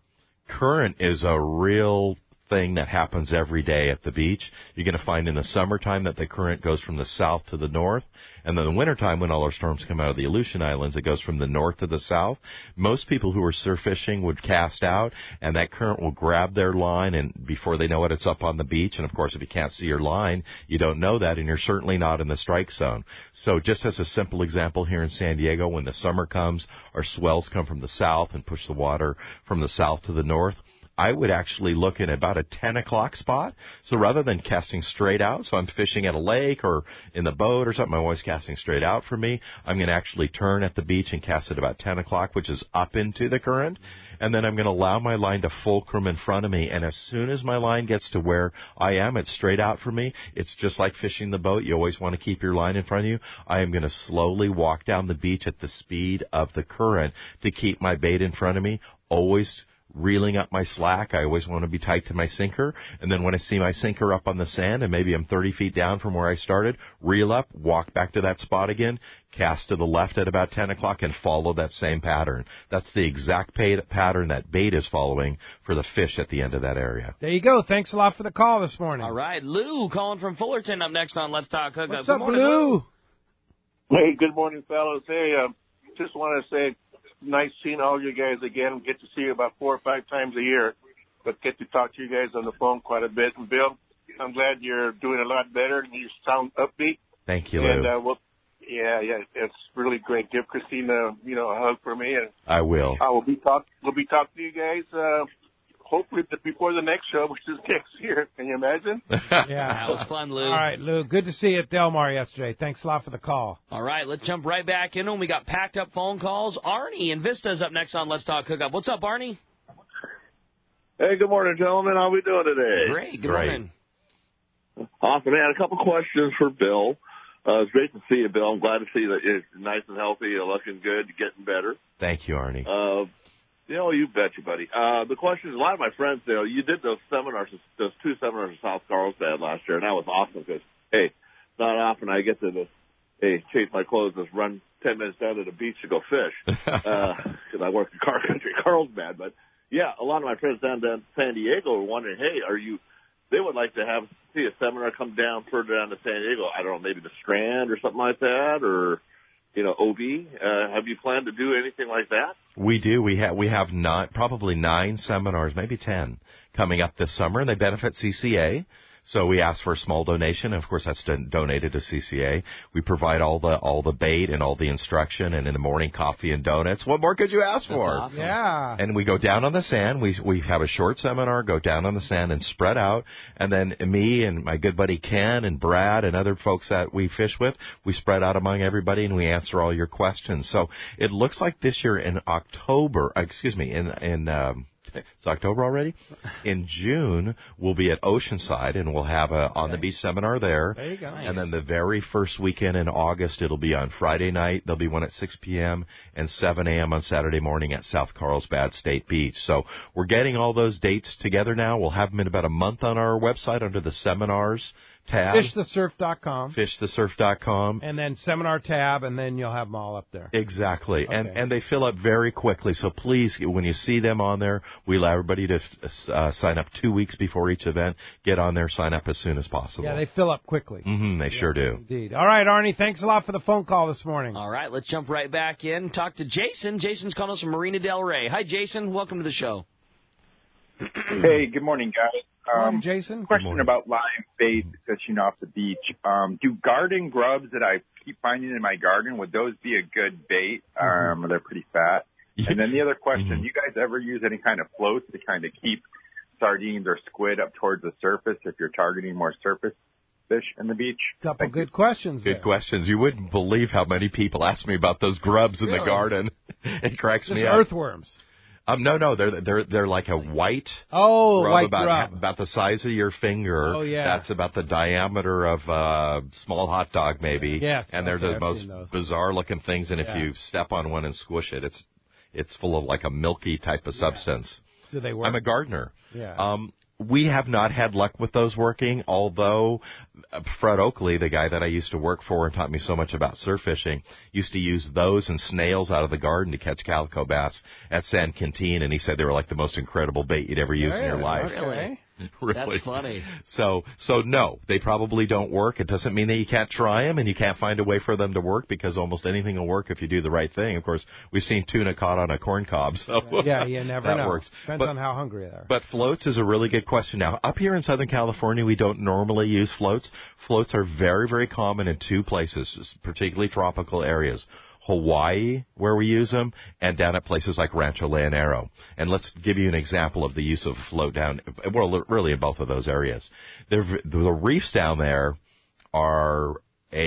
Current is a real thing that happens every day at the beach. You're going to find in the summertime that the current goes from the south to the north, and then in the wintertime when all our storms come out of the Aleutian Islands, it goes from the north to the south. Most people who are surf fishing would cast out, and that current will grab their line, and before they know it, it's up on the beach. And of course, if you can't see your line, you don't know that, and you're certainly not in the strike zone. So just as a simple example, here in San Diego, when the summer comes, our swells come from the south and push the water from the south to the north. I would actually look at about a 10 o'clock spot. So rather than casting straight out, so I'm fishing at a lake or in the boat or something, I'm always casting straight out for me. I'm going to actually turn at the beach and cast at about 10 o'clock, which is up into the current. And then I'm going to allow my line to fulcrum in front of me. And as soon as my line gets to where I am, it's straight out for me. It's just like fishing the boat. You always want to keep your line in front of you. I am going to slowly walk down the beach at the speed of the current to keep my bait in front of me, always reeling up my slack. I always want to be tight to my sinker. And then when I see my sinker up on the sand and maybe I'm 30 feet down from where I started, reel up, walk back to that spot again, cast to the left at about 10 o'clock and follow that same pattern. That's the exact pattern that bait is following for the fish at the end of that area. There you go. Thanks a lot for the call this morning. All right. Lou calling from Fullerton up next on Let's Talk Hookup. What's up, Lou? Hey, good morning, fellas. Hey, just want to say, nice seeing all you guys again. Get to see you about 4 or 5 times a year, but get to talk to you guys on the phone quite a bit. And Bill, I'm glad you're doing a lot better and you sound upbeat. Thank you, Lou. And yeah, it's really great. Give Christina, a hug for me. And I will. We'll be talking to you guys. Hopefully before the next show, which is next year. Can you imagine? Yeah. That was fun, Lou. All right, Lou. Good to see you at Del Mar yesterday. Thanks a lot for the call. All right, let's jump right back in when we got packed up phone calls. Arnie in Vista's up next on Let's Talk Hookup. What's up, Arnie? Hey, good morning, gentlemen. How we doing today? Great. Good morning. Awesome. I had a couple questions for Bill. It's great to see you, Bill. I'm glad to see that you're nice and healthy. You're looking good. You're getting better. Thank you, Arnie. You betcha, buddy. The question is, a lot of my friends, you did those 2 seminars in South Carlsbad last year, and that was awesome because, hey, not often I get to change my clothes and just run 10 minutes down to the beach to go fish because I work in Car Country Carlsbad. But, yeah, a lot of my friends down in San Diego were wondering, hey, they would like to see a seminar come down further down to San Diego. I don't know, maybe the Strand or something like that, or OB. Have you planned to do anything like that? We do. We have probably 9 seminars, maybe 10, coming up this summer, and they benefit CCA. So we ask for a small donation. Of course, that's donated to CCA. We provide all the bait and all the instruction, and in the morning, coffee and donuts. What more could you ask for? That's awesome. Yeah. And we go down on the sand. We have a short seminar, go down on the sand and spread out. And then me and my good buddy Ken and Brad and other folks that we fish with, we spread out among everybody and we answer all your questions. So it looks like this year in October, it's October already? In June, we'll be at Oceanside, and we'll have a on-the-beach seminar there. There you go. Nice. And then the very first weekend in August, it'll be on Friday night. There'll be one at 6 p.m. and 7 a.m. on Saturday morning at South Carlsbad State Beach. So we're getting all those dates together now. We'll have them in about a month on our website under the seminars tab. FishTheSurf.com. FishTheSurf.com. And then seminar tab, and then you'll have them all up there. Exactly. Okay. And they fill up very quickly. So please, when you see them on there, we allow everybody to sign up 2 weeks before each event. Get on there, sign up as soon as possible. Yeah, they fill up quickly. They sure do. Indeed. All right, Arnie, thanks a lot for the phone call this morning. All right, let's jump right back in. Talk to Jason. Jason's calling us from Marina Del Rey. Hi, Jason. Welcome to the show. Hey, good morning, guys. Jason. Question about live bait fishing off the beach. Do garden grubs that I keep finding in my garden, would those be a good bait? They're pretty fat. And then the other question, you guys ever use any kind of floats to kind of keep sardines or squid up towards the surface if you're targeting more surface fish in the beach? Couple good questions. Good questions. You wouldn't believe how many people ask me about those grubs in the garden. It cracks me up. Earthworms. No, they're like a white grub, white about the size of your finger. Oh, yeah. That's about the diameter of a small hot dog, maybe. Yes. And they're the most bizarre looking things. And if you step on one and squish it, it's full of like a milky type of substance. Do they work? I'm a gardener. Yeah. We have not had luck with those working, although Fred Oakley, the guy that I used to work for and taught me so much about surf fishing, used to use those and snails out of the garden to catch calico bass at San Quintin, and he said they were like the most incredible bait you'd ever use in your life. Really? Really. That's funny. So no, they probably don't work. It doesn't mean that you can't try them and you can't find a way for them to work, because almost anything will work if you do the right thing. Of course, we've seen tuna caught on a corn cob, so yeah, you never that know. works. Depends on how hungry they are. But floats is a really good question. Now, up here in Southern California, we don't normally use floats. Floats are very, very common in two places, particularly tropical areas. Hawaii, where we use them, and down at places like Rancho Leonero. And let's give you an example of the use of a float down, well, really in both of those areas. The reefs down there are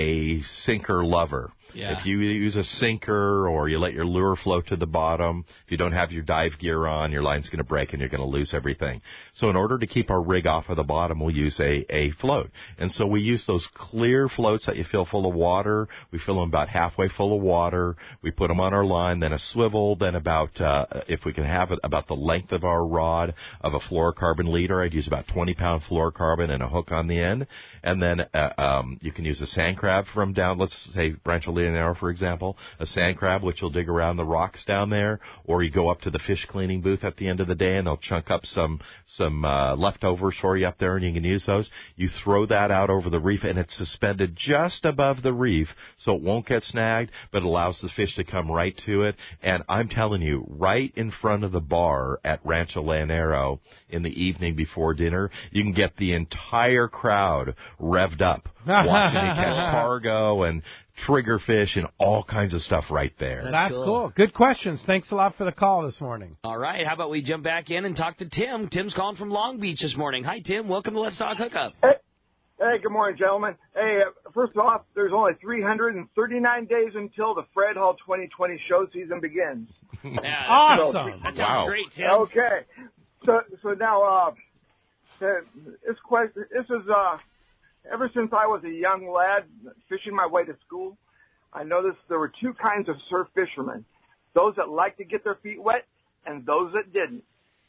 a sinker lover. Yeah. If you use a sinker or you let your lure float to the bottom, if you don't have your dive gear on, your line's going to break and you're going to lose everything. So in order to keep our rig off of the bottom, we'll use a float. And so we use those clear floats that you fill full of water. We fill them about halfway full of water. We put them on our line, then a swivel, then about, if we can have it, about the length of our rod of a fluorocarbon leader. I'd use about 20-pound fluorocarbon and a hook on the end. And then you can use a sand crab from down, let's say Rancho Leonero, for example, a sand crab, which will dig around the rocks down there, or you go up to the fish cleaning booth at the end of the day and they'll chunk up some leftovers for you up there and you can use those. You throw that out over the reef and it's suspended just above the reef so it won't get snagged, but allows the fish to come right to it. And I'm telling you, right in front of the bar at Rancho Leonero in the evening before dinner, you can get the entire crowd revved up watching it catch cargo and triggerfish and all kinds of stuff right there. That's cool. Good questions. Thanks a lot for the call this morning. All right. How about we jump back in and talk to Tim? Tim's calling from Long Beach this morning. Hi, Tim. Welcome to Let's Talk Hookup. Hey, good morning, gentlemen. Hey, first off, there's only 339 days until the Fred Hall 2020 show season begins. Yeah, awesome. That sounds great, Tim. Okay. So now, this is ever since I was a young lad fishing my way to school, I noticed there were two kinds of surf fishermen: those that liked to get their feet wet and those that didn't.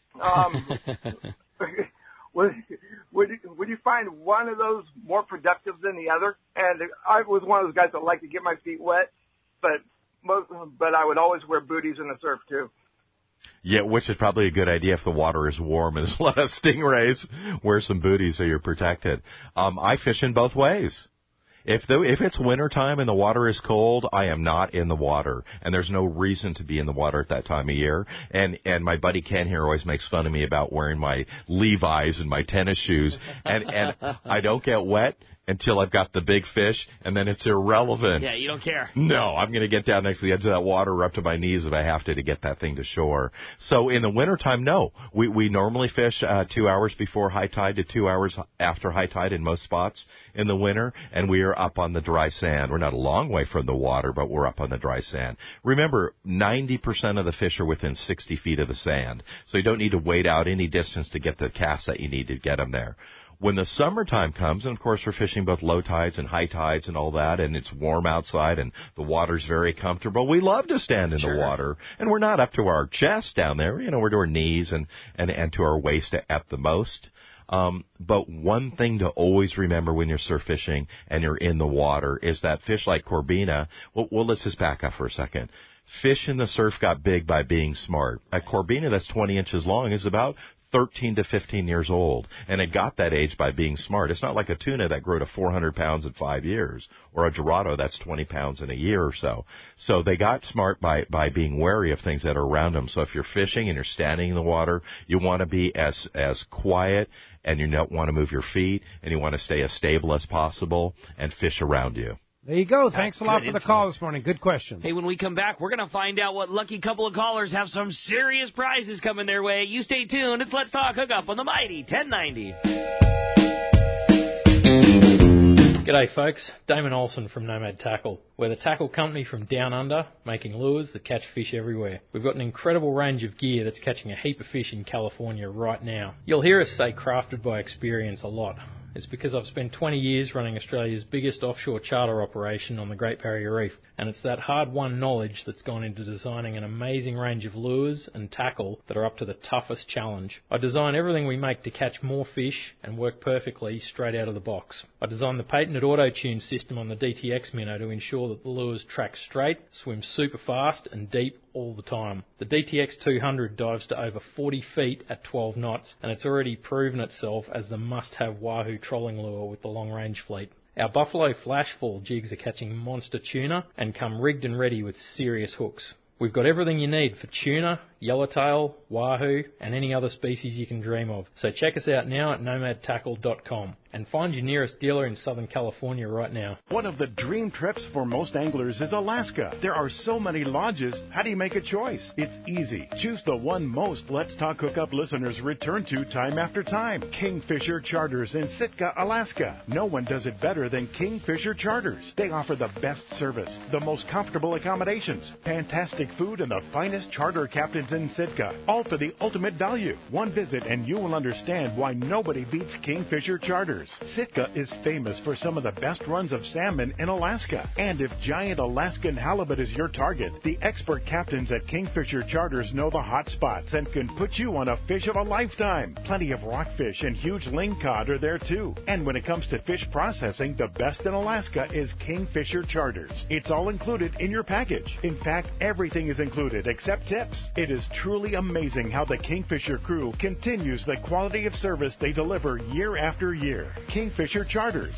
Would you find one of those more productive than the other? And I was one of those guys that liked to get my feet wet, but I would always wear booties in the surf too. Yeah, which is probably a good idea if the water is warm and there's a lot of stingrays. Wear some booties so you're protected. I fish in both ways. If it's wintertime and the water is cold, I am not in the water, and there's no reason to be in the water at that time of year. And my buddy Ken here always makes fun of me about wearing my Levi's and my tennis shoes, and I don't get wet until I've got the big fish, and then it's irrelevant. Yeah, you don't care. No, I'm going to get down next to the edge of that water or up to my knees if I have to get that thing to shore. So in the wintertime, no. We normally fish 2 hours before high tide to 2 hours after high tide in most spots in the winter, and we are up on the dry sand. We're not a long way from the water, but we're up on the dry sand. Remember, 90% of the fish are within 60 feet of the sand, so you don't need to wade out any distance to get the casts that you need to get them there. When the summertime comes, and of course we're fishing both low tides and high tides and all that, and it's warm outside and the water's very comfortable, we love to stand in the water. And we're not up to our chest down there. You know, we're to our knees and to our waist at the most. But one thing to always remember when you're surf fishing and you're in the water is that fish like Corbina, well, let's just back up for a second. Fish in the surf got big by being smart. A Corbina that's 20 inches long is about 13 to 15 years old, and it got that age by being smart. It's not like a tuna that grew to 400 pounds in 5 years, or a Dorado that's 20 pounds in a year or so. So they got smart by being wary of things that are around them. So if you're fishing and you're standing in the water, you want to be as quiet, and you don't want to move your feet, and you want to stay as stable as possible and fish around you. There you go. Thanks a lot for the call this morning. Good question. Hey, when we come back, we're going to find out what lucky couple of callers have some serious prizes coming their way. You stay tuned. It's Let's Talk Hookup on the Mighty 1090. G'day, folks. Damon Olsen from Nomad Tackle. We're the tackle company from down under, making lures that catch fish everywhere. We've got an incredible range of gear that's catching a heap of fish in California right now. You'll hear us say crafted by experience a lot. It's because I've spent 20 years running Australia's biggest offshore charter operation on the Great Barrier Reef, and it's that hard-won knowledge that's gone into designing an amazing range of lures and tackle that are up to the toughest challenge. I design everything we make to catch more fish and work perfectly straight out of the box. I designed the patented auto-tune system on the DTX Minnow to ensure that the lures track straight, swim super fast and deep all the time. The DTX 200 dives to over 40 feet at 12 knots, and it's already proven itself as the must-have wahoo trolling lure with the long-range fleet. Our Buffalo Flashfall jigs are catching monster tuna and come rigged and ready with serious hooks. We've got everything you need for tuna, yellowtail, wahoo, and any other species you can dream of. So check us out now at nomadtackle.com and find your nearest dealer in Southern California right now. One of the dream trips for most anglers is Alaska. There are so many lodges. How do you make a choice? It's easy. Choose the one most Let's Talk Hookup listeners return to time after time. Kingfisher Charters in Sitka, Alaska. No one does it better than Kingfisher Charters. They offer the best service, the most comfortable accommodations, fantastic food, and the finest charter captains in Sitka. All for the ultimate value. One visit and you will understand why nobody beats Kingfisher Charters. Sitka is famous for some of the best runs of salmon in Alaska. And if giant Alaskan halibut is your target, the expert captains at Kingfisher Charters know the hot spots and can put you on a fish of a lifetime. Plenty of rockfish and huge lingcod are there too. And when it comes to fish processing, the best in Alaska is Kingfisher Charters. It's all included in your package. In fact, everything is included except tips. It is truly amazing how the Kingfisher crew continues the quality of service they deliver year after year. Kingfisher Charters,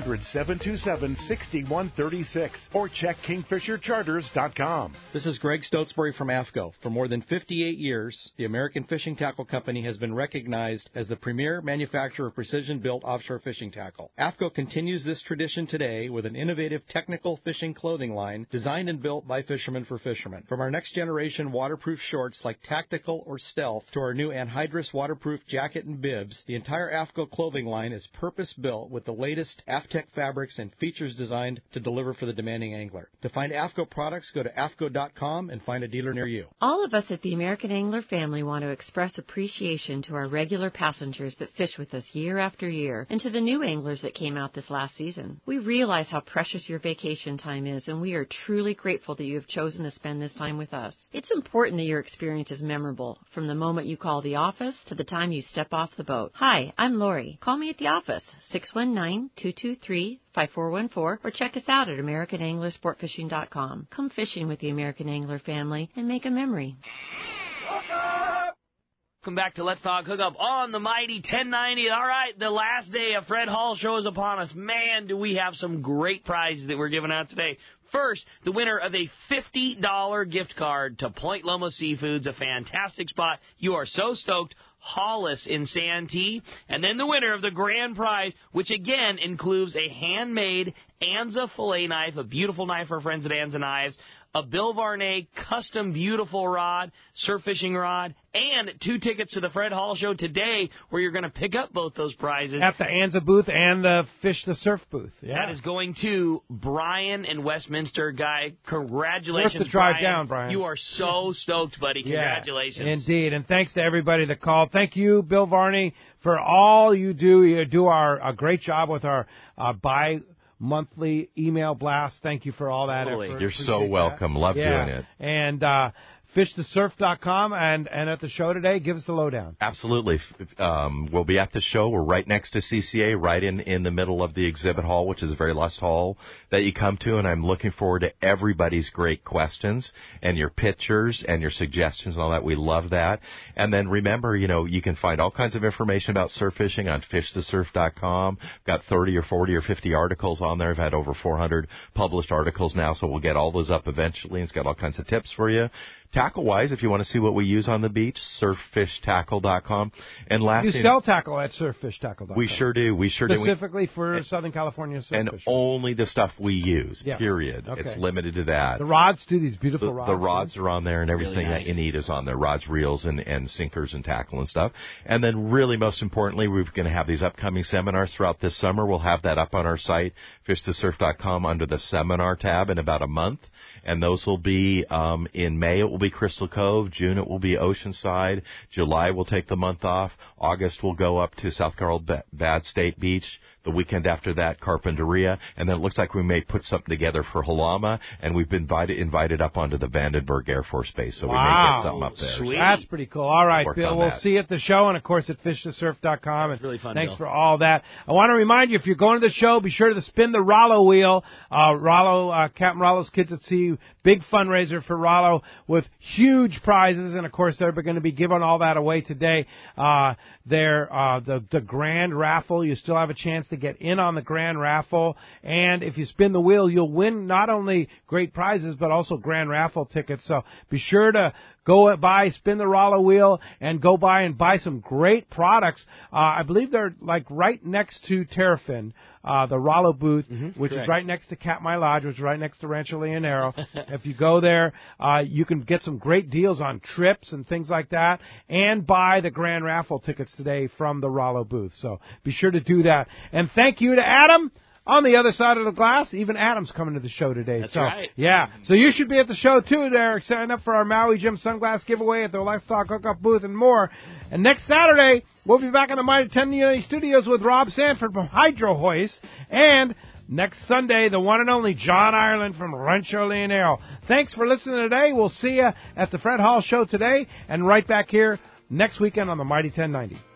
800-727-6136, or check kingfishercharters.com. This is Greg Stotesbury from AFCO. For more than 58 years, the American Fishing Tackle Company has been recognized as the premier manufacturer of precision-built offshore fishing tackle. AFCO continues this tradition today with an innovative technical fishing clothing line designed and built by fishermen for fishermen. From our next generation waterproof shorts like Tactical or Stealth to our new Anhydrous waterproof jacket and bibs, the entire AFCO clothing line is purpose-built with the latest AFTEC fabrics and features designed to deliver for the demanding angler. To find AFCO products, go to AFCO.com and find a dealer near you. All of us at the American Angler family want to express appreciation to our regular passengers that fish with us year after year and to the new anglers that came out this last season. We realize how precious your vacation time is, and we are truly grateful that you have chosen to spend this time with us. It's important that your experience is memorable, from the moment you call the office to the time you step off the boat. Hi, I'm Lori. Call me at the office, 619-223-5414, or check us out at AmericanAnglerSportFishing.com. Come fishing with the American Angler family and make a memory. Welcome back to Let's Talk Hookup on the Mighty 1090. All right, the last day of Fred Hall Show is upon us. Man, do we have some great prizes that we're giving out today. First, the winner of a $50 gift card to Point Loma Seafoods, a fantastic spot. You are so stoked. Hollis in Santee. And then the winner of the grand prize, which again includes a handmade Anza fillet knife, a beautiful knife for our friends at Anza Knives, a Bill Varney custom beautiful rod, surf fishing rod, and 2 tickets to the Fred Hall Show today, where you're going to pick up both those prizes. At the Anza booth and the Fish the Surf booth. Yeah. That is going to Brian in Westminster. Guy, congratulations, Worth the drive down, Brian. You are so stoked, buddy. Congratulations. Yeah, indeed. And thanks to everybody that called. Thank you, Bill Varney, for all you do. You do a great job with our bi-monthly email blast. Thank you for all that effort. You're so welcome. Love doing it. And fishthesurf.com and at the show today, give us the lowdown. Absolutely. We'll be at the show. We're right next to CCA, right in the middle of the exhibit hall, which is the very last hall that you come to, and I'm looking forward to everybody's great questions and your pictures and your suggestions and all that. We love that. And then remember, you can find all kinds of information about surf fishing on fishthesurf.com. Got 30 or 40 or 50 articles on there. I've had over 400 published articles now, so we'll get all those up eventually. It's got all kinds of tips for you. Tackle-wise, if you want to see what we use on the beach, surffishtackle.com. And lastly, you sell tackle at surffishtackle.com. We sure do. Specifically for Southern California surf and fishing. only the stuff we use, period. Okay. It's limited to that. The rods, too, these beautiful rods. The rods are on there, and everything really nice. that you need is on there. Rods, reels, and sinkers and tackle and stuff. And then really most importantly, we're going to have these upcoming seminars throughout this summer. We'll have that up on our site, fishthesurf.com, under the seminar tab in about a month. And those will be in May. It will be Crystal Cove. June, it will be Oceanside. July, we'll take the month off. August, we'll go up to South Carlsbad State Beach. The weekend after that, Carpinteria. And then it looks like we may put something together for Halama. And we've been invited up onto the Vandenberg Air Force Base. So we may get something up there. Sweet. That's pretty cool. All right, Bill, we'll see you at the show. And, of course, at FishToSurf.com. Really fun, thanks Bill. for all that. I want to remind you, if you're going to the show, be sure to spin the Rollo wheel. Captain Rollo's Kids at Sea, big fundraiser for Rollo with huge prizes. And, of course, they're going to be giving all that away today. The grand raffle, you still have a chance to get in on the grand raffle. And if you spin the wheel, you'll win not only great prizes, but also grand raffle tickets. So be sure to go spin the Rollo wheel and go by and buy some great products. I believe they're like right next to Terrafin, the Rollo booth, which correct. is right next to Katmai Lodge, which is right next to Rancho Leonero. If you go there, you can get some great deals on trips and things like that, and buy the grand raffle tickets today from the Rollo booth. So be sure to do that. And thank you to Adam on the other side of the glass. Even Adam's coming to the show today. That's so, right. Yeah. So you should be at the show, too, there. Sign up for our Maui Jim Sunglass giveaway at the Let's Talk Hookup booth and more. And next Saturday, we'll be back in the Mighty 1090 studios with Rob Sanford from Hydro Hoist. And next Sunday, the one and only John Ireland from Rancho Leonero. Thanks for listening today. We'll see you at the Fred Hall Show today and right back here next weekend on the Mighty 1090.